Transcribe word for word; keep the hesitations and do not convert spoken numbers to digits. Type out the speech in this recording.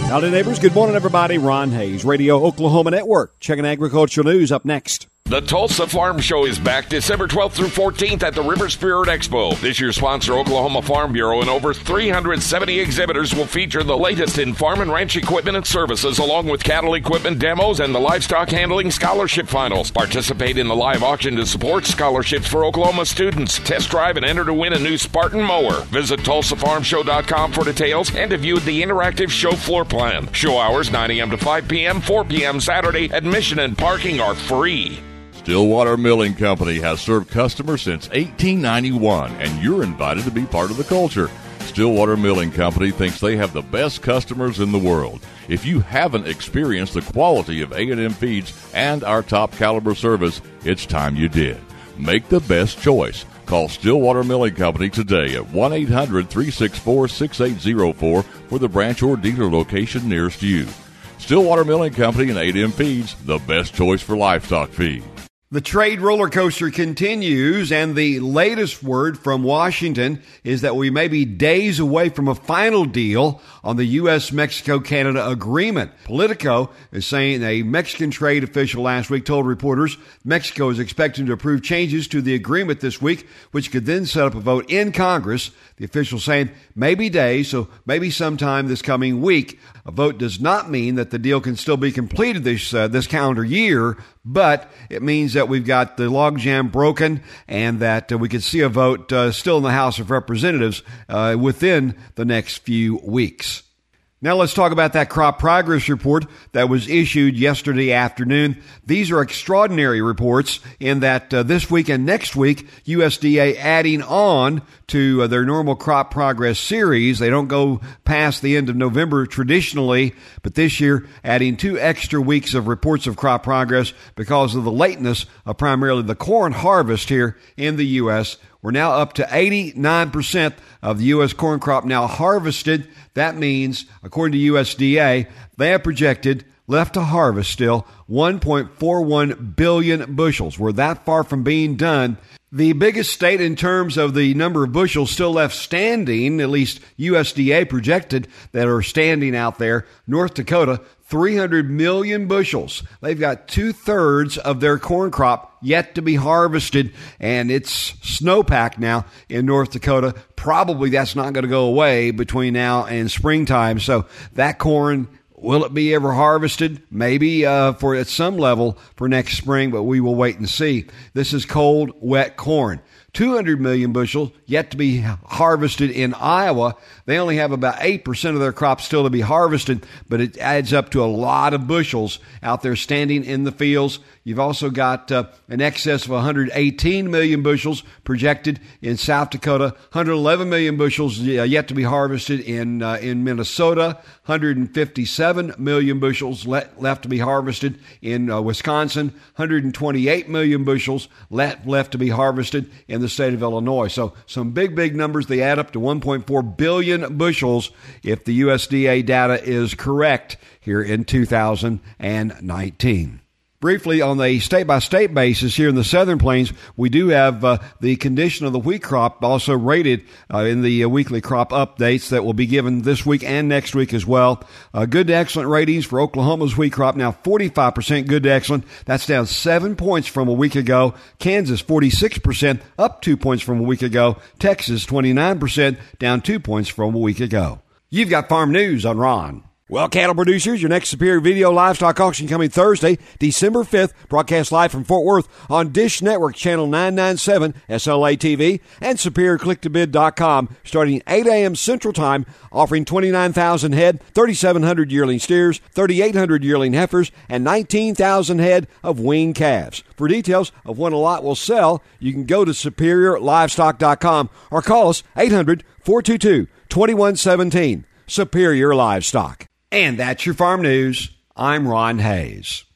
Howdy, neighbors. Good morning, everybody. Ron Hayes, Radio Oklahoma Network. Checking agricultural news up next. The Tulsa Farm Show is back December twelfth through fourteenth at the River Spirit Expo. This year's sponsor, Oklahoma Farm Bureau, and over three hundred seventy exhibitors will feature the latest in farm and ranch equipment and services, along with cattle equipment demos and the livestock handling scholarship finals. Participate in the live auction to support scholarships for Oklahoma students. Test drive and enter to win a new Spartan mower. Visit Tulsa Farm Show dot com for details and to view the interactive show floor plan. Show hours nine a.m. to five p.m., four p.m. Saturday. Admission and parking are free. Stillwater Milling Company has served customers since eighteen ninety-one, and you're invited to be part of the culture. Stillwater Milling Company thinks they have the best customers in the world. If you haven't experienced the quality of A and M feeds and our top caliber service, it's time you did. Make the best choice. Call Stillwater Milling Company today at one eight hundred, three six four, six eight zero four for the branch or dealer location nearest you. Stillwater Milling Company and A and M Feeds, the best choice for livestock feed. The trade roller coaster continues, and the latest word from Washington is that we may be days away from a final deal on the U S Mexico Canada agreement. Politico is saying a Mexican trade official last week told reporters Mexico is expecting to approve changes to the agreement this week, which could then set up a vote in Congress. The official saying maybe days, so maybe sometime this coming week. A vote does not mean that the deal can still be completed this uh, this calendar year, but it means that we've got the logjam broken and that uh, we could see a vote uh, still in the House of Representatives uh, within the next few weeks. Now let's talk about that crop progress report that was issued yesterday afternoon. These are extraordinary reports in that uh, this week and next week, U S D A adding on to uh, their normal crop progress series. They don't go past the end of November traditionally, but this year adding two extra weeks of reports of crop progress because of the lateness of primarily the corn harvest here in the U S. We're now up to eighty-nine percent of the U S corn crop now harvested. That means, according to U S D A, they have projected left to harvest still one point four one billion bushels. We're that far from being done. The biggest state in terms of the number of bushels still left standing, at least U S D A projected that are standing out there, North Dakota, three hundred million bushels. They've got two-thirds of their corn crop yet to be harvested, and it's snowpack now in North Dakota. Probably that's not going to go away between now and springtime. So that corn, will it be ever harvested? Maybe uh, for at some level for next spring, but we will wait and see. This is cold, wet corn. two hundred million bushels yet to be harvested in Iowa. They only have about eight percent of their crop still to be harvested, but it adds up to a lot of bushels out there standing in the fields. You've also got uh, an excess of one hundred eighteen million bushels projected in South Dakota, one hundred eleven million bushels uh, yet to be harvested in uh, in Minnesota, one hundred fifty-seven million bushels le- left to be harvested in uh, Wisconsin, one hundred twenty-eight million bushels le- left to be harvested in the state of Illinois. So some big, big numbers. They add up to one point four billion bushels if the U S D A data is correct here in two thousand nineteen. Briefly, on the state-by-state basis here in the Southern Plains, we do have uh, the condition of the wheat crop also rated uh, in the uh, weekly crop updates that will be given this week and next week as well. Uh, good to excellent ratings for Oklahoma's wheat crop, now forty-five percent good to excellent. That's down seven points from a week ago. Kansas, forty-six percent, up two points from a week ago. Texas, twenty-nine percent, down two points from a week ago. You've got farm news on Ron. Well, cattle producers, your next Superior Video Livestock Auction coming Thursday, December fifth, broadcast live from Fort Worth on Dish Network Channel nine ninety-seven, S L A T V, and Superior Click to Bid dot com, starting eight a.m. Central Time, offering twenty-nine thousand head, thirty-seven hundred yearling steers, thirty-eight hundred yearling heifers, and nineteen thousand head of weaned calves. For details of when a lot will sell, you can go to Superior Livestock dot com or call us eight hundred, four two two, two one one seven. Superior Livestock. And that's your farm news. I'm Ron Hayes.